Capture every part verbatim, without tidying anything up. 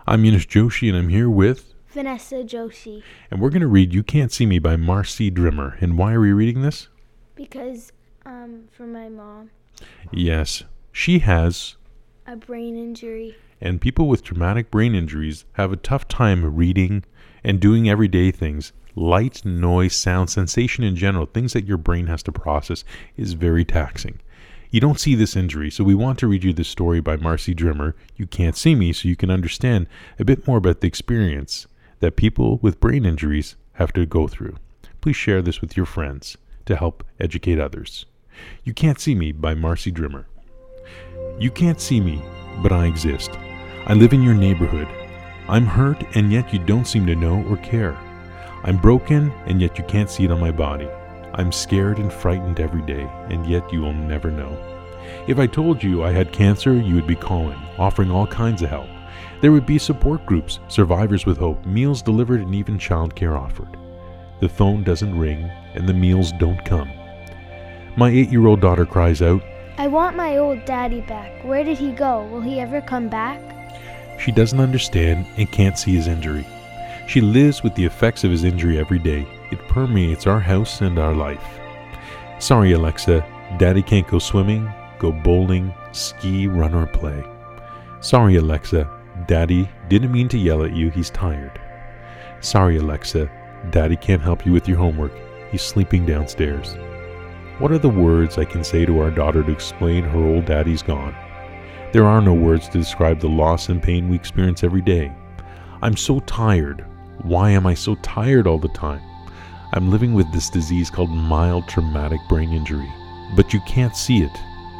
I'm Yunish Joshi, and I'm here with Vanessa Joshi. And we're going to read You Can't See Me by Marcy Drimmer. And why are we reading this? Because, um, for my mom. Yes, she has a brain injury. And people with traumatic brain injuries have a tough time reading and doing everyday things. Light, noise, sound, sensation in general, things that your brain has to process, is very taxing. You don't see this injury, so we want to read you this story by Marcy Drimmer, You Can't See Me, so you can understand a bit more about the experience that people with brain injuries have to go through. Please share this with your friends to help educate others. You Can't See Me by Marcy Drimmer. You can't see me, but I exist. I live in your neighborhood. I'm hurt, and yet you don't seem to know or care. I'm broken, and yet you can't see it on my body. I'm scared and frightened every day, and yet you will never know. If I told you I had cancer, you would be calling, offering all kinds of help. There would be support groups, survivors with hope, meals delivered, and even childcare offered. The phone doesn't ring, and the meals don't come. My eight-year-old daughter cries out, I want my old daddy back. Where did he go? Will he ever come back? She doesn't understand and can't see his injury. She lives with the effects of his injury every day. It permeates our house and our life. Sorry, Alexa, Daddy can't go swimming, go bowling, ski, run, or play. Sorry, Alexa, Daddy didn't mean to yell at you, he's tired. Sorry, Alexa, Daddy can't help you with your homework, he's sleeping downstairs. What are the words I can say to our daughter to explain her old daddy's gone? There are no words to describe the loss and pain we experience every day. I'm so tired. Why am I so tired all the time? I'm living with this disease called mild traumatic brain injury, but you can't see it.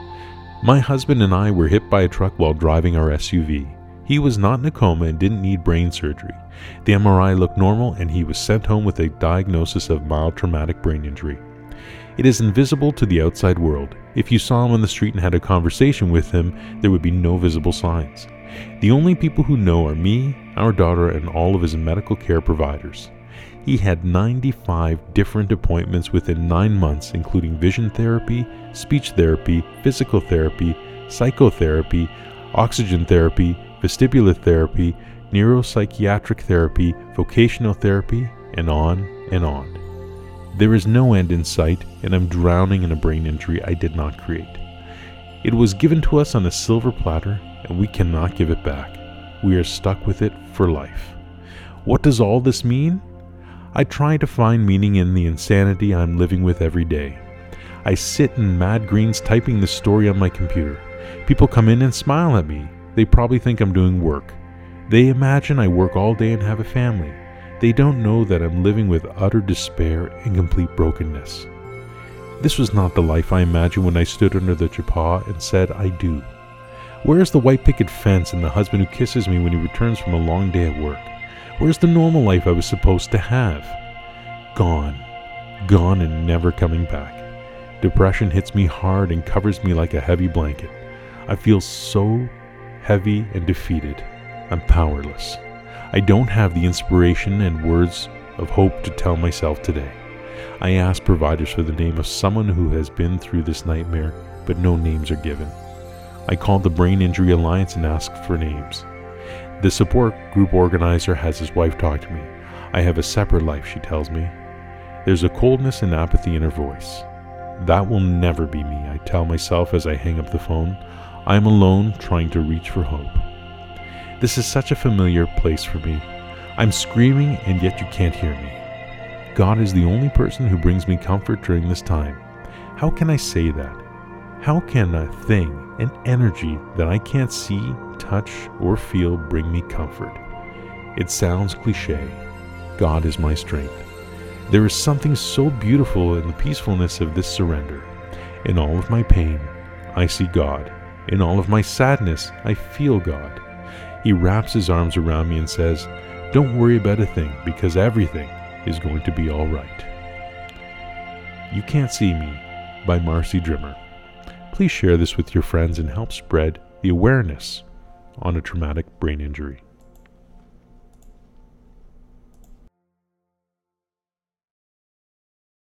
My husband and I were hit by a truck while driving our S U V. He was not in a coma and didn't need brain surgery. The M R I looked normal and he was sent home with a diagnosis of mild traumatic brain injury. It is invisible to the outside world. If you saw him on the street and had a conversation with him, there would be no visible signs. The only people who know are me, our daughter, and all of his medical care providers. He had ninety-five different appointments within nine months, including vision therapy, speech therapy, physical therapy, psychotherapy, oxygen therapy, vestibular therapy, neuropsychiatric therapy, vocational therapy, and on and on. There is no end in sight, and I'm drowning in a brain injury I did not create. It was given to us on a silver platter, and we cannot give it back. We are stuck with it for life. What does all this mean? I try to find meaning in the insanity I'm living with every day. I sit in mad greens typing this story on my computer. People come in and smile at me. They probably think I'm doing work. They imagine I work all day and have a family. They don't know that I'm living with utter despair and complete brokenness. This was not the life I imagined when I stood under the chuppah and said, I do. Where's the white picket fence and the husband who kisses me when he returns from a long day at work? Where's the normal life I was supposed to have? Gone. Gone and never coming back. Depression hits me hard and covers me like a heavy blanket. I feel so heavy and defeated. I'm powerless. I don't have the inspiration and words of hope to tell myself today. I ask providers for the name of someone who has been through this nightmare, but no names are given. I called the Brain Injury Alliance and asked for names. The support group organizer has his wife talk to me. I have a separate life, she tells me. There's a coldness and apathy in her voice. That will never be me, I tell myself as I hang up the phone. I am alone trying to reach for hope. This is such a familiar place for me. I'm screaming and yet you can't hear me. God is the only person who brings me comfort during this time. How can I say that? How can a thing, an energy that I can't see, touch, or feel bring me comfort? It sounds cliche. God is my strength. There is something so beautiful in the peacefulness of this surrender. In all of my pain, I see God. In all of my sadness, I feel God. He wraps his arms around me and says, don't worry about a thing, because everything is going to be all right. You Can't See Me by Marcy Drimmer. Please share this with your friends and help spread the awareness on a traumatic brain injury.